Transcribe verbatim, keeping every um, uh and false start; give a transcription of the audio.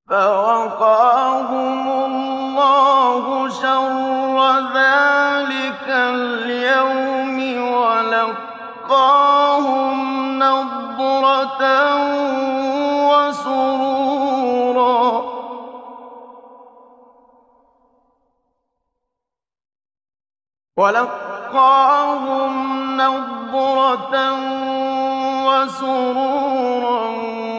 فَوَقَاهُمُ اللَّهُ شَرَّ ذَٰلِكَ الْيَوْمِ وَلَقَّاهُمْ نَضْرَةً وَسُرُورًا